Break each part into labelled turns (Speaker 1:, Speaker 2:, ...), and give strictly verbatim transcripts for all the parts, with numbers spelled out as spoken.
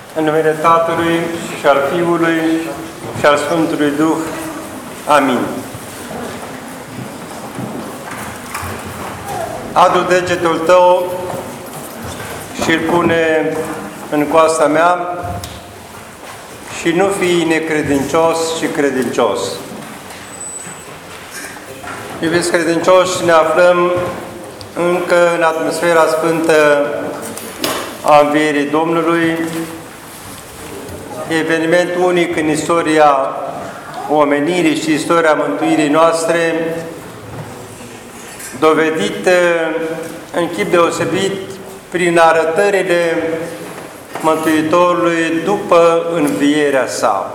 Speaker 1: În numele Tatălui și al Fiului și al Sfântului Duh. Amin. Adu degetul tău și îl pune în coasta mea și nu fii necredincios, ci credincios. Iubiți credincioși, ne aflăm încă în atmosfera sfântă a Învierii Domnului, eveniment unic în istoria omenirii și istoria mântuirii noastre, dovedit în chip deosebit prin arătările Mântuitorului după învierea sa.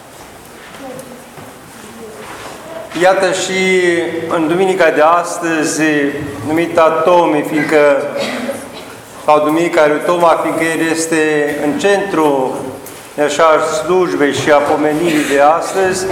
Speaker 1: Iată și în duminica de astăzi, numită Tomii, fiindcă, sau Duminica lui Toma, fiindcă el este în centru așa slujbei și a pomenirii de astăzi,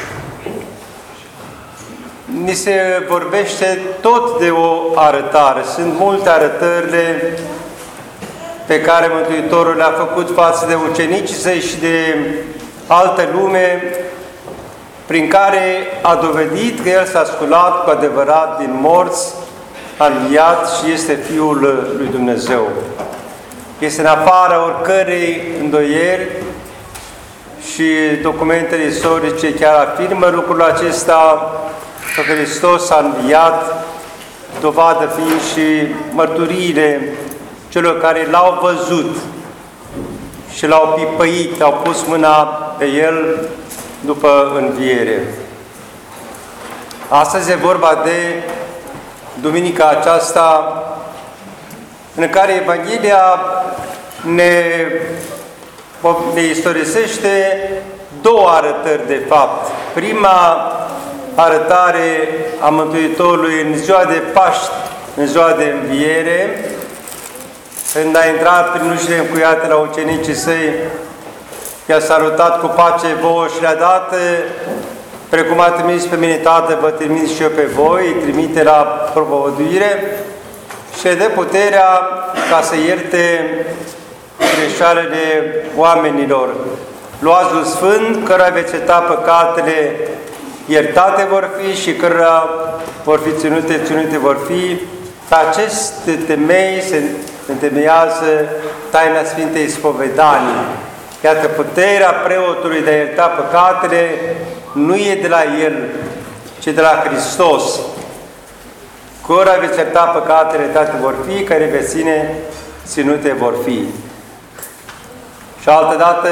Speaker 1: ni se vorbește tot de o arătare. Sunt multe arătările pe care Mântuitorul le-a făcut față de ucenicii săi și de altă lume, prin care a dovedit că El s-a sculat cu adevărat din morți, a înviat și este Fiul lui Dumnezeu. Este în afara oricărei îndoieri și documentele istorice chiar afirmă lucrul acesta, că Hristos a înviat, dovadă fiind și mărturiile celor care L-au văzut și L-au pipăit, au pus mâna pe El după înviere. Astăzi e vorba de duminica aceasta în care Evanghelia ne, ne istorisește două arătări de fapt. Prima arătare a Mântuitorului în ziua de Paști, în ziua de înviere, când a intrat prin ușile încuiate la ucenicii săi, i-a salutat cu pace vouă și le-a dat, precum a trimis pe mine Tatăl, vă trimis și eu pe voi, îi trimite la propovăduire și le dă puterea ca să ierte greșalele oamenilor. Luați-l sfânt, căruia veți ierta păcatele, iertate vor fi, și cărora vor fi ținute, ținute vor fi. Pe aceste temei se întemeiază taina Sfintei Spovedanii. Iată, puterea preotului de a ierta păcatele nu e de la el, ci de la Hristos. Cărora veți ierta păcatele, iertate vor fi, care veți ține, ținute vor fi. Și altădată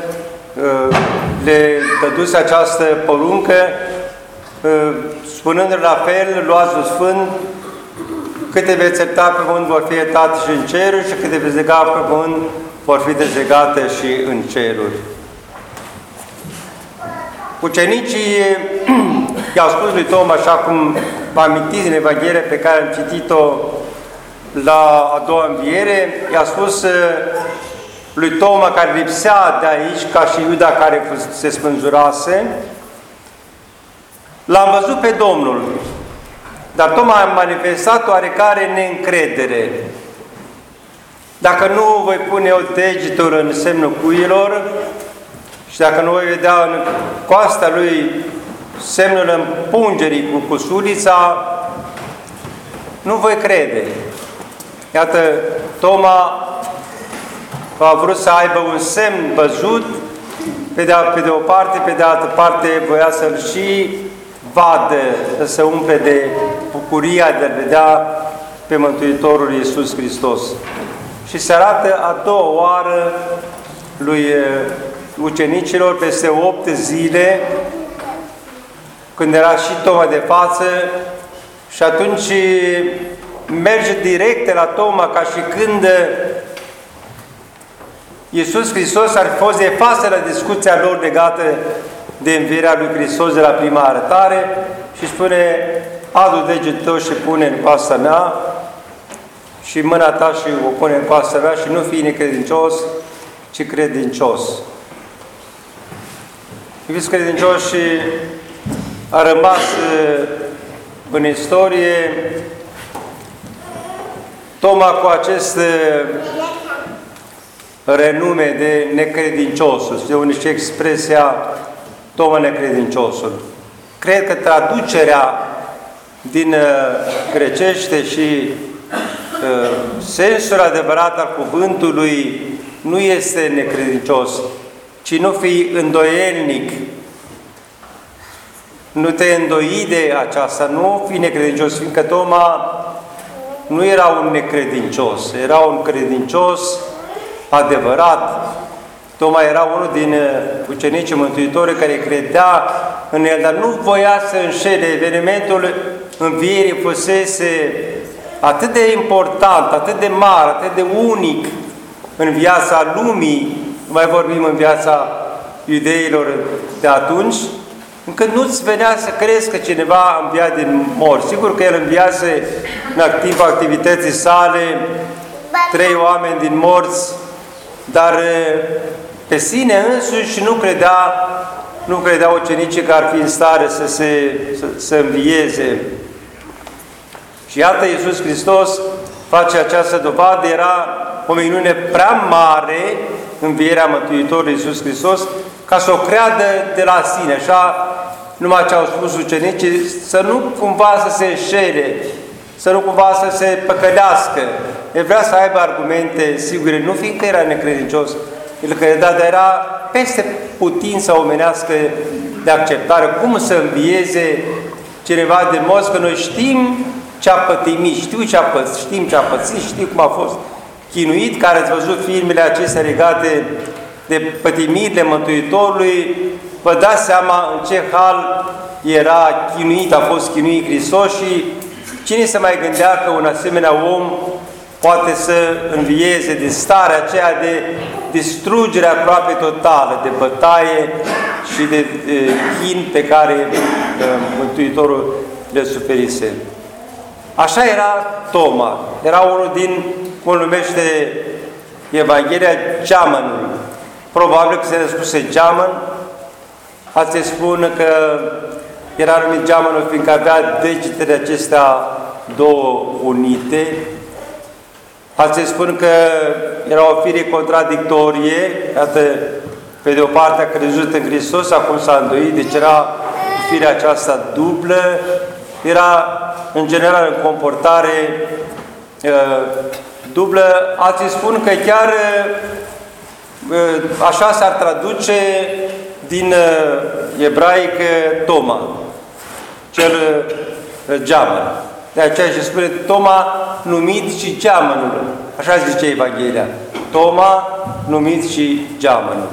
Speaker 1: le dăduse această poruncă, spunând la fel, luați-l sfânt, câte veți ierta pe pământ vor fi iertate și în ceruri și câte veți lega pe pământ vor fi dezlegate și în ceruri. Ucenicii i-au spus lui Toma, așa cum vă amintiți din Evanghelia pe care am citit-o la a doua înviere, i-a spus lui Toma, care lipsea de aici, ca și Iuda care se spânzurase, l-am văzut pe Domnul, dar Toma a manifestat oarecare neîncredere. Dacă nu voi pune eu degetul în semnul cuiilor și dacă nu voi vedea în coasta lui semnul împungerii cu cusulița, nu voi crede. Iată, Toma a vrut să aibă un semn văzut, pe de, pe de o parte, pe de altă parte voia să-l și vadă, să se umple de bucuria de a vedea pe Mântuitorul Iisus Hristos. Și se arată a doua oară lui ucenicilor peste opt zile, când era și Toma de față, și atunci merge direct la Toma, ca și când Iisus Hristos ar fi fost de față la discuția lor legată de învierea lui Hristos de la prima arătare și spune: adu degetul tău și pune în coasta mea, și mâna ta și o pune în coasta mea, și nu fii necredincios, ci credincios. Iubiți credincioși, a rămas în istorie Toma cu acest renume de necredinciosul. Se unice expresia Toma necredinciosul. Cred că traducerea din grecește și uh, sensul adevărat al cuvântului nu este necredincios, ci nu fi îndoielnic, nu te îndoi de aceasta, nu fi necredincios, fiindcă Toma nu era un necredincios, era un credincios adevărat. Toma era unul din ucenicii Mântuitorului care credea în el, dar nu voia să înșele. Evenimentul învierii fusese atât de important, atât de mare, atât de unic în viața lumii, nu mai vorbim în viața iudeilor de atunci, încât nu-ți venea să crezi că cineva a înviat din morți. Sigur că el înviase în activ activității sale trei oameni din morți, dar pe sine însuși nu credea, nu credea ucenicii că ar fi în stare să se să, să învieze. Și iată, Iisus Hristos face această dovadă. Era o minune prea mare, învierea Mântuitorului Iisus Hristos, ca să o creadă de la sine. Așa numai ce au spus ucenicii, să nu cumva să se înșele, să nu cumva să se păcălească. El vrea să aibă argumente sigure, nu fiindcă era necredincios, el credea, dar era peste putința omenească de acceptare. Cum să învieze cineva din morți, că noi știm ce a pătimit, știu ce a pățit, știm ce a pățit, știu cum a fost chinuit, care ați văzut filmele acestea legate de pătimirile Mântuitorului, vă dați seama în ce hal era chinuit, a fost chinuit Hristos și cine se mai gândea că un asemenea om poate să învieze din starea aceea de distrugere aproape totală, de bătaie și de, de chin pe care uh, Mântuitorul le suferise. Așa era Toma. Era unul din, cum numește Evanghelia, geamănul. Probabil că se născuse geamăn. Alții spun că era numit geamănul fiindcă avea degetele acestea două unite. Alții spun că era o fire contradictorie. Iată, pe de o parte a crezut în Hristos, acum s-a îndoit, deci era firea aceasta dublă. Era, în general, în comportare uh, dublă. Alții spun că chiar uh, așa s-ar traduce din uh, ebraic Toma, cel uh, geamăn. De aceea se spune Toma numit și geamănul. Așa zice Evanghelia. Toma numit și geamănul.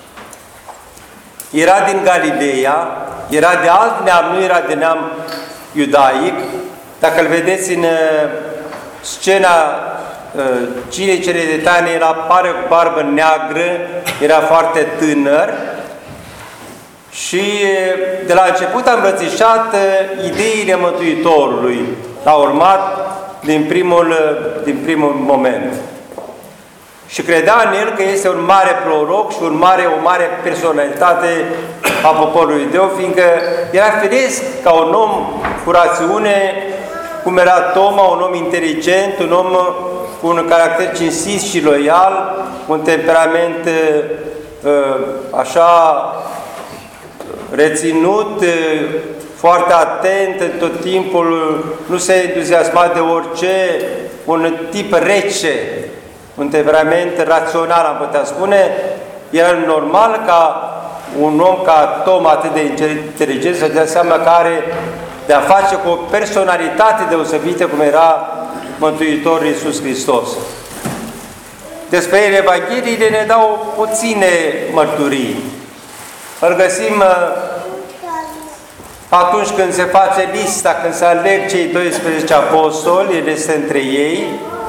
Speaker 1: Era din Galileea, era de alt neam, nu era de neam iudaic. Dacă îl vedeți în uh, scena uh, Cinei cele de taine, el apare cu barbă neagră, era foarte tânăr și uh, de la început a îmbrățișat uh, ideile Mântuitorului. L-a urmat din primul, uh, din primul moment. Și credea în el că este un mare proroc și un mare, o mare personalitate a poporului iudeu, fiindcă era firesc ca un om cu rațiune, cum era Toma, un om inteligent, un om cu un caracter cinstit și loial, un temperament așa reținut, foarte atent tot timpul, nu se entuziasma de orice, un tip rece, un temperament rațional, am putea spune. Era normal ca un om ca Toma, atât de inteligent, să dea seama că are de a face cu o personalitate deosebită, cum era Mântuitorul Iisus Hristos. Despre el, Evangheliile ne dau puține mărturii. Îl găsim atunci când se face lista, când se aleg cei doisprezece apostoli, el este între ei.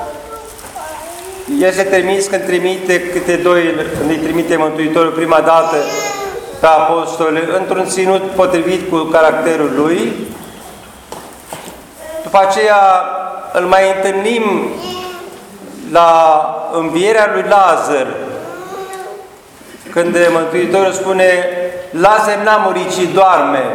Speaker 1: Este trimis când trimite câte doi, când îi trimite Mântuitorul prima dată pe apostoli, într-un ținut potrivit cu caracterul lui. După aceea îl mai întâlnim la învierea lui Lazar, când Mântuitorul spune: Lazar n-a murit, ci doarme.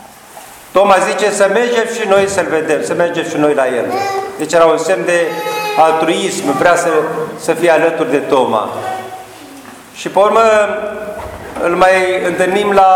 Speaker 1: Toma zice: să mergem și noi să-l vedem, să mergem și noi la el. Deci era un semn de altruism, vrea să, să fie alături de Toma. Și pe urmă îl mai întâlnim la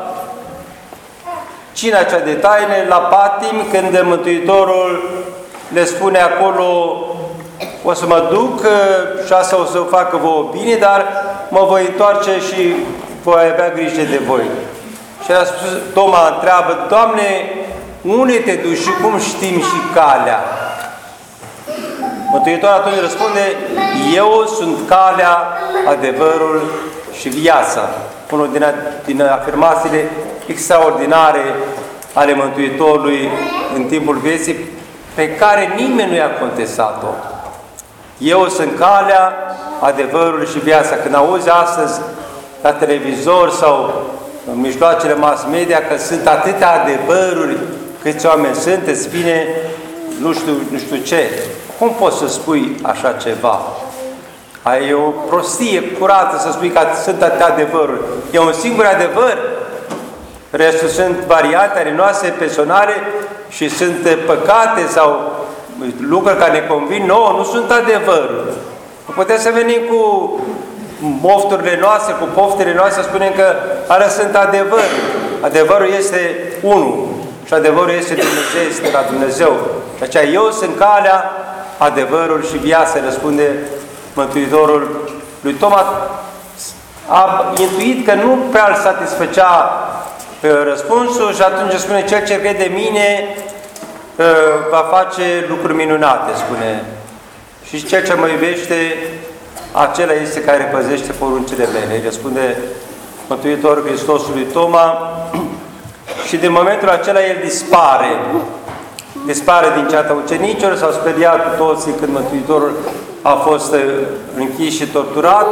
Speaker 1: cina cea de taine, la patim, când Mântuitorul le spune acolo: o să mă duc și asta o să o facă vouă bine, dar mă voi întoarce și voi avea grijă de voi. Și a spus, Toma întreabă: Doamne, unde te duci și cum știm și calea? Mântuitorul atunci răspunde: eu sunt calea, adevărul și viața. Unul din, din afirmațiile extraordinare ale Mântuitorului în timpul vieții, pe care nimeni nu i-a contestat-o. Eu sunt calea, adevărul și viața. Când auzi astăzi la televizor sau în mijloacele mass media că sunt atâtea adevăruri, câți oameni sunt, îți vine nu știu, nu știu ce. Cum poți să spui așa ceva? Ai o prostie curată să spui că sunt atâtea adevăruri. E un singur adevăr. Restul sunt variante ale noastre personale și sunt păcate sau lucruri care ne convin nouă, nu sunt adevăruri. Putem să venim cu mofturile noastre, cu poftele noastre, să spunem că alea sunt adevăruri. Adevărul este unul și adevărul este Dumnezeu, este la Dumnezeu. De aceea eu sunt calea, adevărul și viața, răspunde Mântuitorul lui Toma. A intuit că nu prea îl satisfăcea răspunsul și atunci spune: cel ce crede în mine va face lucruri minunate, spune. Și cel ce mă iubește, acela este care păzește poruncile mele. Îi răspunde Mântuitorul Hristosului Toma. Și din momentul acela el dispare. Dispare din ceata ucenicilor, s-au speriat cu toții când Mântuitorul a fost închis și torturat.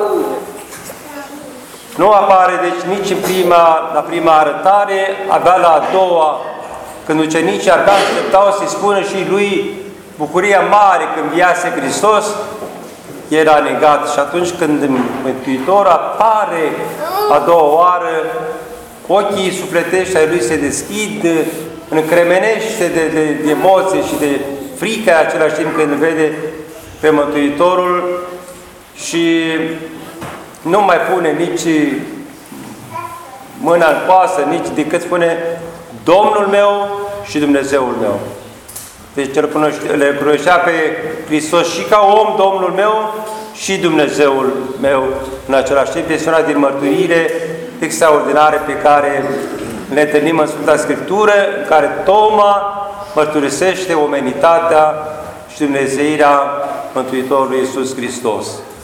Speaker 1: Nu apare, deci, nici în prima, la prima arătare, abia la a doua, când ucenicii abia așteptau să-i spună și lui bucuria mare când viase Hristos, era negat. Și atunci când Mântuitor apare a doua oară, ochii sufletești ai lui se deschid, încremenește de, de, de emoție și de frică în același timp când vede pe Mântuitorul și nu mai pune nici mâna în coasă, nici decât spune: Domnul meu și Dumnezeul meu. Deci le cunoștea pe Hristos și ca om, Domnul meu și Dumnezeul meu în același timp. Este una din mărturiile extraordinare pe care le întâlnim în Sfânta Scriptură, în care Toma mărturisește omenitatea și dumnezeirea Mântuitorului Iisus Hristos.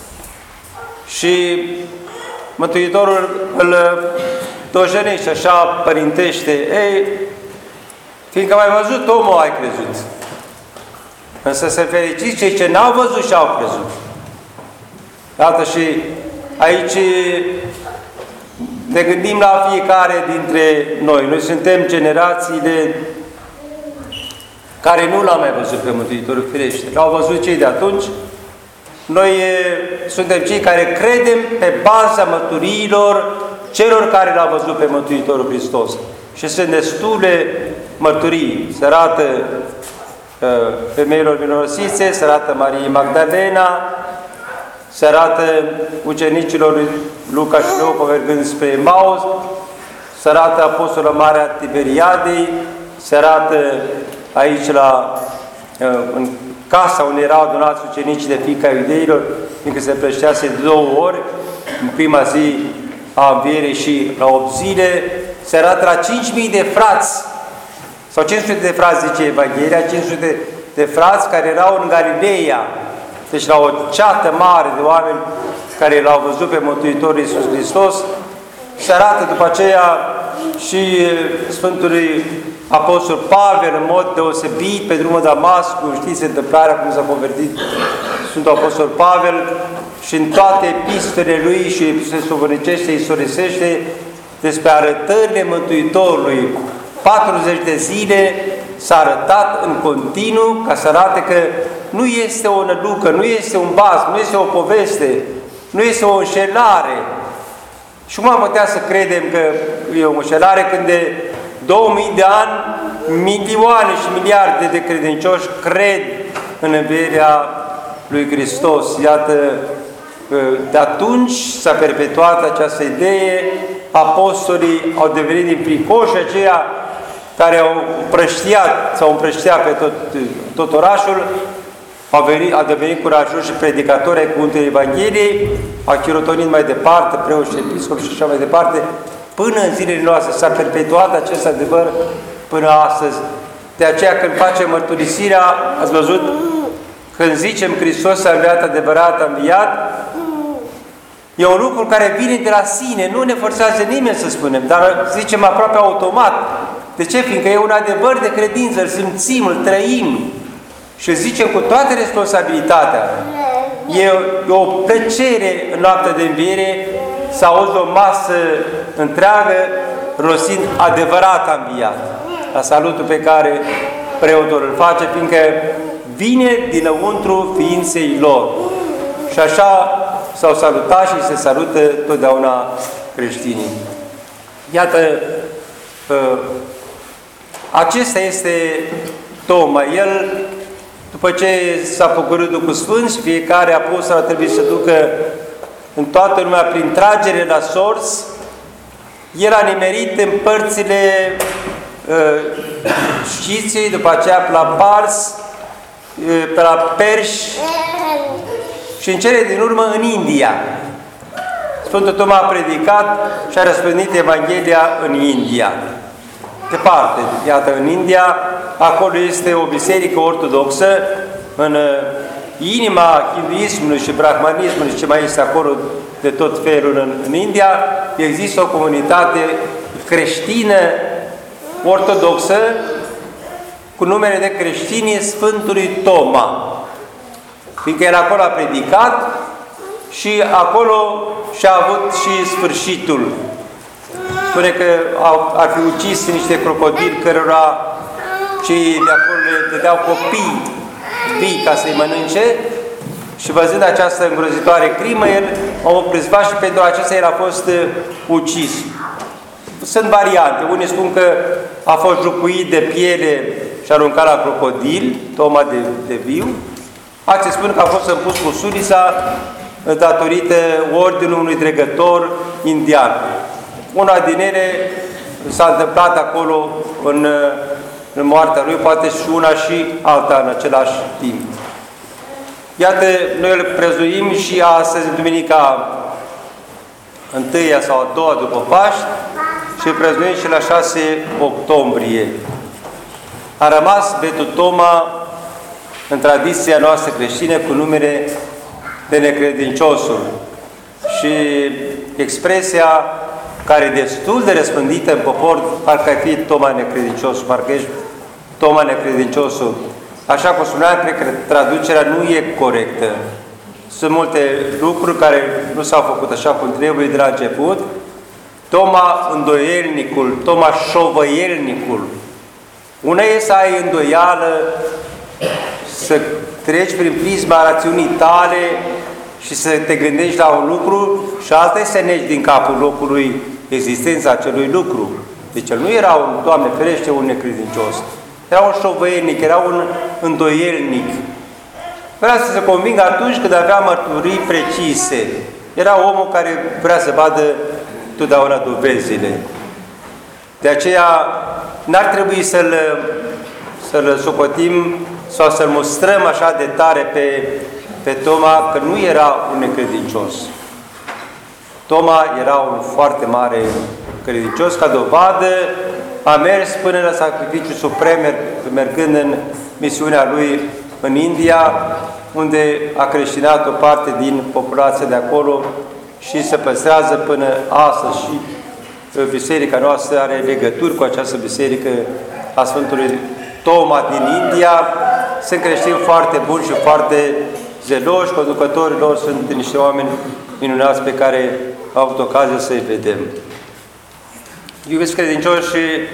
Speaker 1: Și Mântuitorul îl dojenește așa, părintește: ei, fiindcă mai văzut omul, ai crezut. Însă să fericiți cei ce n-au văzut și au crezut. Iată, și aici ne gândim la fiecare dintre noi. Noi suntem generațiile care nu l-au mai văzut pe Mântuitorul, firește. L-au văzut cei de atunci. Noi suntem cei care credem pe baza mărturiilor celor care l-au văzut pe Mântuitorul Hristos. Și sunt destule mărturii. Se arată uh, femeilor minorosițe, se arată Mariei Magdalena, se arată ucenicilor lui Luca și Leopa mergând spre Emaus, se arată Apostolul Marea Tiberiadei, se arată aici la, uh, în casa unde erau adunați ucenicii de fiica iudeilor, fiindcă se plăștease două ori, în prima zi a învierii și la opt zile, se arată la cinci mii de frați, sau cinci sute de frați, zice Evanghelia, cinci sute de frați care erau în Galileea, deci la o ceată mare de oameni care l-au văzut pe Mântuitorul Iisus Hristos. Se arată după aceea și Sfântului Apostol Pavel în mod deosebit pe drumul Damascului. Știți întâmplarea cum s-a convertit Sfântul Apostol Pavel, și în toate epistolele lui și epistolele stovănicește istorisește despre arătările Mântuitorului. patruzeci de zile s-a arătat în continuu ca să arate că nu este o nălucă, nu este un baz, nu este o poveste, nu este o înșelare. Și cum am putea să credem că e o înșelare când de două mii de ani milioane și miliarde de credincioși cred în învierea lui Hristos. Iată, de atunci s-a perpetuat această idee, apostolii au devenit din fricoși aceia care au împrăștiat sau împrăștiat pe tot, tot orașul, au, venit, au devenit curajoși și predicatori ai cuvântului Evangheliei, au chirotonit mai departe, preoți și episcopi și așa mai departe, până în zilele noastre s-a perpetuat acest adevăr până astăzi. De aceea când facem mărturisirea, ați văzut, când zicem Hristos a înviat, adevărat a înviat, e un lucru care vine de la sine, nu ne forțează nimeni să spunem, dar zicem aproape automat. De ce? Fiindcă e un adevăr de credință, îl simțim, îl trăim și îl zicem cu toată responsabilitatea. E o plăcere în noaptea de înviere să auzi o masă întreagă rosind adevărat a înviat. La salutul pe care preotul îl face, fiindcă vine dinăuntru ființei lor. Și așa s-au salutat și se salută totdeauna creștinii. Iată, acesta este Toma. El, după ce s-a pocorât Duhul Sfânt și fiecare apostol a trebuit să ducă în toată lumea prin tragere la sorți, el a nimerit în părțile Sciției, după aceea la Pars, pe la Perși și în cele din urmă în India. Sfântul Toma a predicat și a răspândit Evanghelia în India. Departe, iată, în India, acolo este o biserică ortodoxă, în inima hinduismului și brahmanismului și ce mai este acolo de tot felul în, în India, există o comunitate creștină ortodoxă cu numele de creștinie Sfântului Toma. Fiindcă el acolo a predicat și acolo și-a avut și sfârșitul. Spune că ar fi ucis niște crocodili cărora cei de acolo le dădeau copii vii ca să-i mănânce și văzând această îngrozitoare crimă, el a prizvat și pentru acesta el a fost ucis. Sunt variante. Unii spun că a fost jupuit de piele și aruncat la crocodil, Toma de, de viu. Alții spun că a fost împus cu sulița datorită ordinului unui dregător indian. Una din ele s-a întâmplat acolo în, în moartea lui, poate și una și alta în același timp. Iată, noi îl prezuim și astăzi, duminica întâia sau a doua după Paști, și îl prezuim și la șase octombrie. A rămas Betul Toma în tradiția noastră creștină cu numele de necredinciosul și expresia care e destul de răspândită în popor, parcă ai fi Toma necredinciosul, parcă ești Toma necredinciosul. Așa cum spuneam, cred că traducerea nu e corectă. Sunt multe lucruri care nu s-au făcut așa cum trebuie de la început. Toma îndoielnicul, Toma șovăielnicul. Una e să ai îndoială, să treci prin prisma rațiunii tale și să te gândești la un lucru și alta e să negi din capul locului existența acelui lucru. Deci el nu era un, Doamne ferește, un necredincios. Era un șovăielnic, era un îndoielnic. Vrea să se convingă atunci când avea mărturii precise. Era omul care vrea să vadă totdeauna dovezile. De aceea n-ar trebui să-l să-l socotim sau să-l mostrăm așa de tare pe, pe Toma că nu era un necredincios. Toma era un foarte mare credincios, ca dovadă a mers până la sacrificiul suprem, mergând în misiunea lui în India, unde a creștinat o parte din populația de acolo și se păstrează până astăzi și biserica noastră are legături cu această biserică a Sfântului Toma din India. Sunt creștini foarte buni și foarte zeloși, conducătorii lor sunt niște oameni minunați pe care au avut ocazia să-i vedem. Iubiți credincioși,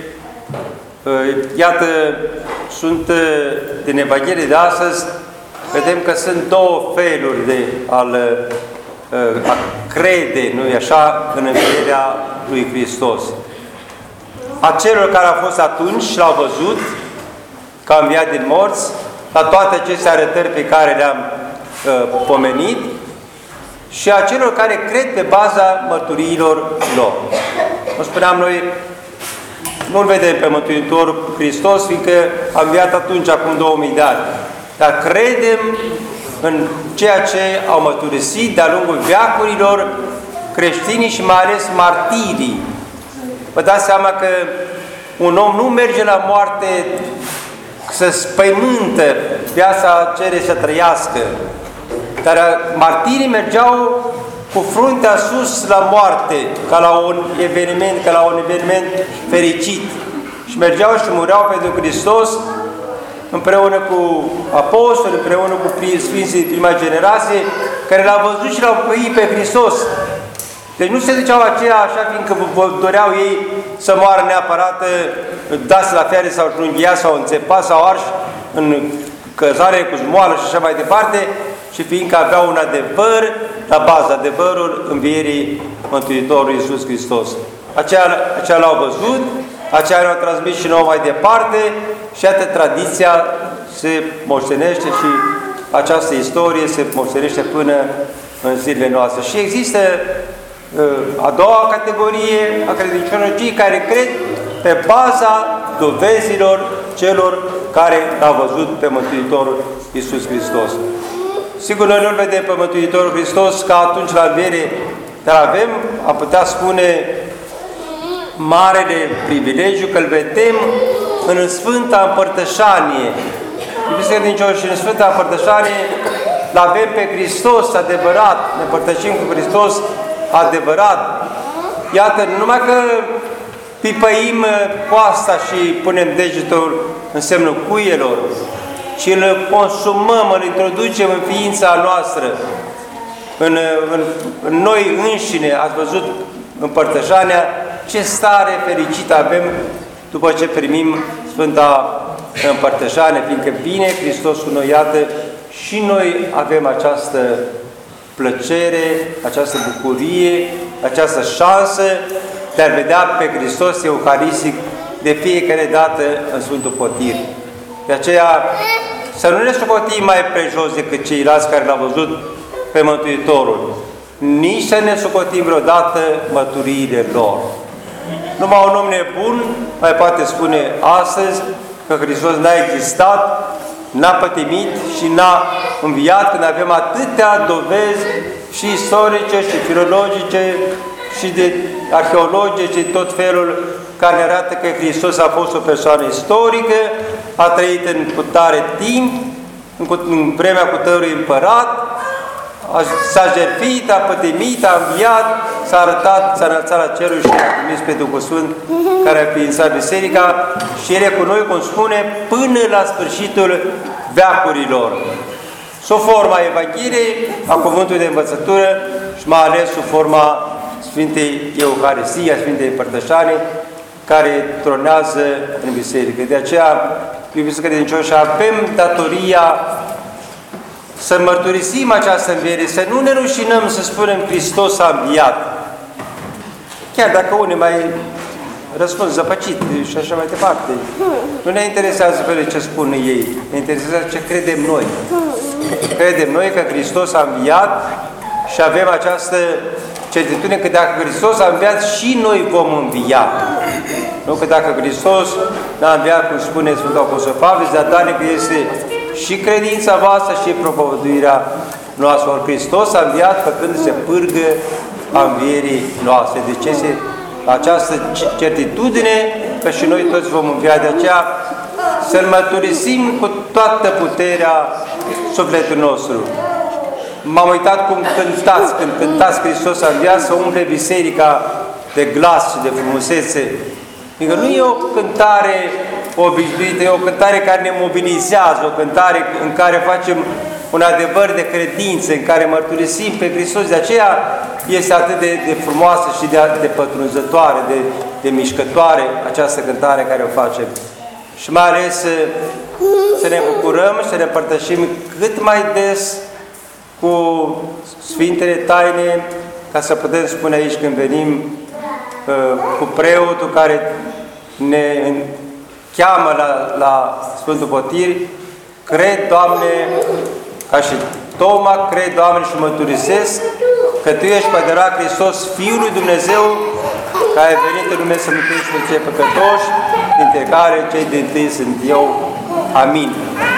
Speaker 1: iată, sunt din Evanghelie de astăzi, vedem că sunt două feluri de a, a crede, nu-i așa, în învierea lui Hristos. A celor care au fost atunci și l-au văzut, că a înviat din morți, la toate aceste arătări pe care le-am uh, pomenit, și a celor care cred pe baza mărturiilor lor. Cum spuneam noi, nu-L vedem pe Mântuitorul Hristos, fiindcă a înviat atunci, acum două mii de ani. Dar credem în ceea ce au mărturisit de-a lungul veacurilor creștinii și mai ales martirii. Vă dați seama că un om nu merge la moarte să spăimântă, viața cere să trăiască. Dar martirii mergeau cu fruntea sus la moarte, ca la un eveniment, ca la un eveniment fericit. Și mergeau și mureau pentru Hristos împreună cu apostoli, împreună cu Sfinții din prima generație, care l-au văzut și l-au păit pe Hristos. Deci nu se duceau aceea așa, fiindcă doreau ei să moară neapărat dați la fiare sau junghiați sau înțepați sau arși în căzare cu zmoală și așa mai departe, și fiindcă aveau un adevăr la bază, adevărul învierii Mântuitorului Iisus Hristos. Aceea, aceea l-au văzut, aceea le-au transmis și nouă mai departe și iată, tradiția se moștenește și această istorie se moștenește până în zilele noastre. Și există uh, a doua categorie a credincioșilor, cei care cred pe baza dovezilor celor care l-au văzut pe Mântuitorul Iisus Hristos. Sigur, noi nu-L vedem pe Mântuitorul Hristos ca atunci la înviere, dar avem, am putea spune, marele privilegiu că îl vedem în Sfânta Împărtășanie. Iubiți credincioși, și în Sfânta Împărtășanie l-avem pe Hristos adevărat, ne împărtășim cu Hristos adevărat. Iată, numai că pipăim coasta și punem degetul în semnul cuielor, și îl consumăm, îl introducem în ființa noastră, în, în, în noi înșine. Ați văzut împărtășania, ce stare fericită avem după ce primim Sfânta Împărtășanie, fiindcă vine Hristos cu noi, iată, și noi avem această plăcere, această bucurie, această șansă de a vedea pe Hristos Euharistic de fiecare dată în Sfântul Potir. De aceea, să nu ne socotim mai prejos decât ceilalți care l-au văzut pe Mântuitorul, nici să ne socotim vreodată mărturiile lor. Numai un om nebun mai poate spune astăzi că Hristos n-a existat, n-a pătimit și n-a înviat, când avem atâtea dovezi și istorice, și filologice, și de arheologice, și tot felul, care ne arată că Hristos a fost o persoană istorică, a trăit în cutare timp, în vremea cutărului împărat, s-a jertfit, a pătimit, a înviat, s-a arătat, s-a înălțat la cerul și a trimis pe Duhul Sfânt care a ființat Biserica și El e cu noi, cum spune, până la sfârșitul veacurilor. Sub forma Evangheliei, a cuvântului de învățătură și mai ales sub forma Sfintei Euharistii, a Sfintei Împărtășanii, care tronează în Biserică. De aceea, iubiți credincioși, avem datoria să mărturisim această înviere, să nu ne rușinăm să spunem Hristos a înviat. Chiar dacă unii mai răspund zăpăcit și așa mai departe. Nu ne interesează pe ce spun ei, ne interesează ce credem noi. Credem noi că Hristos a înviat și avem această certitudine că dacă Hristos a înviat, și noi vom învia. Nu că dacă Hristos n-a înviat, cum spune Sfântul Apostol Pavel, zadarnic este și credința voastră și propovăduirea noastră. Or, Hristos a înviat făcându-se pârgă a învierii noastre. Deci este această certitudine că și noi toți vom învia. De aceea să-L mărturisim cu toată puterea sufletului nostru. M-am uitat cum cântați, când cântați Hristos a înviat, să umple biserica de glas și de frumusețe. Adică nu e o cântare obișnuită, e o cântare care ne mobilizează, o cântare în care facem un adevăr de credință, în care mărturisim pe Hristos. De aceea este atât de, de frumoasă și de, de pătrunzătoare, de, de mișcătoare această cântare care o facem. Și mai ales să ne bucurăm și să ne împărtășim cât mai des cu Sfintele Taine, ca să putem spune aici când venim cu preotul care ne cheamă la, la Sfântul Potir: cred, Doamne, ca și Toma, cred, Doamne, și mărturisesc că Tu ești cu adevărat Hristos, Fiul lui Dumnezeu, care ai venit în lume să mântuiești pe cei păcătoși, dintre care cei din tâi sunt eu. Amin.